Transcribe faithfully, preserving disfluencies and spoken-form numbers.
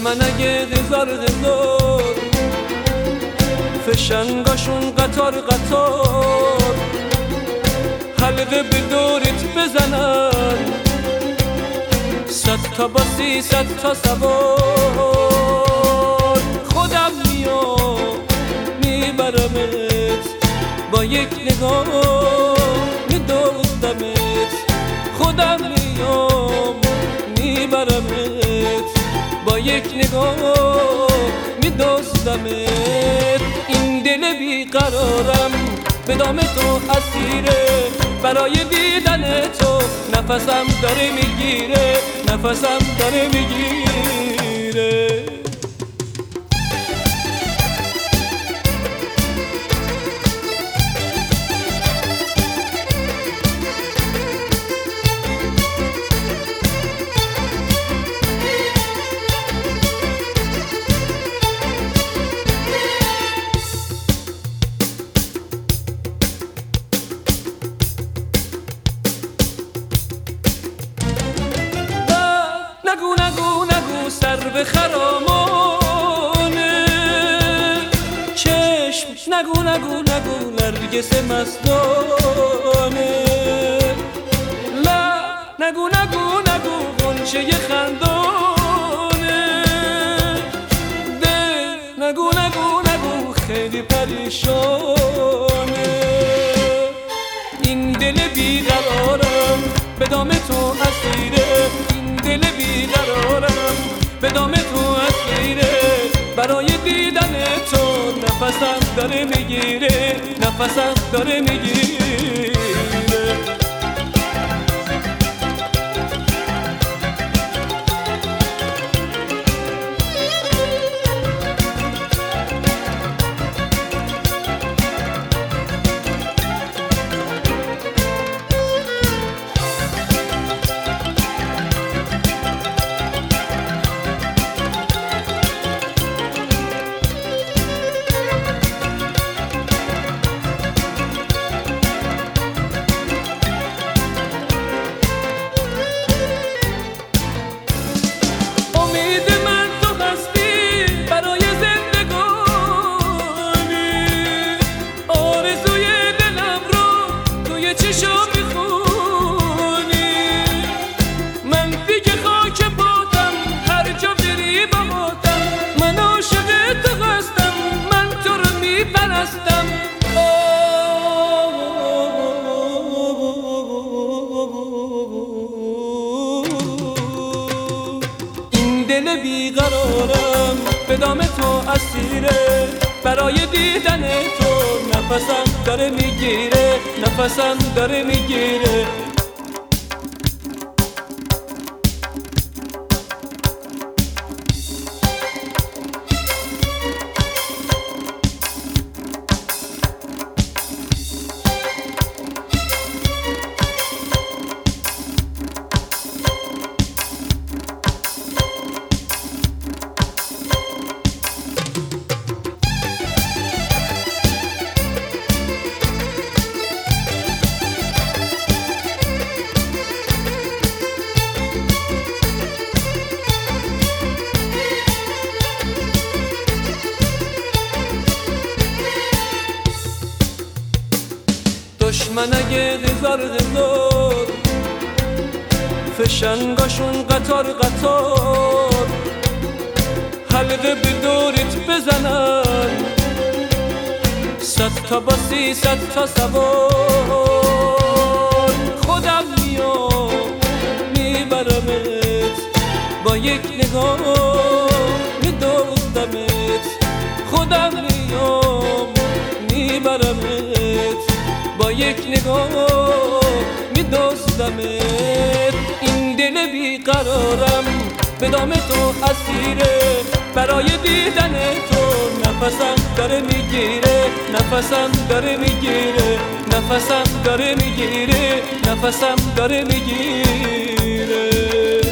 دشمن اگه هزار هزار فشنگاشون قطار قطار حلقه به دورت بزنن، صد تا باسی صد تا سوار. خودم میام میبرمت، با یک نگاه میدوزدمت. خودم میام میبرمت، با یک نگاه میدوزدمت. این دل بیقرارم به دام تو اسیره، برای دیدن تو نفسم داره میگیره، نفسم داره میگیره. نگو نگو نگو سر به خرامانه چشم، نگو نگو نگو نرگس مستانه. لا نگو نگو نگو غنچه خندانه. ده نگو نگو نگو خیلی پریشانه. این دل بیقرارم به دام تو اسیره، دل بیقرارم به دام تو اسیره. برای دیدن تو نفسم داره میگیره، نفسم داره میگیره. دل بیقرارم به دام تو اسیره، برای دیدن تو نفسم داره میگیره، نفسم داره میگیره. دشمن اگه هزار هزار فشنگاشون قطار قطار حلقه به دورت بزنن، صد تا باسی صد تا سوار. خودم میام میبرمت، با یک نگاه میدوزدمت. خودم میام میبرمت، با یک نگاه میدوزدمت. این دل بیقرارم به دام تو اسیره، برای دیدن تو نفسم داره میگیره، نفسم داره میگیره، نفسم داره میگیره، نفسم داره میگیره.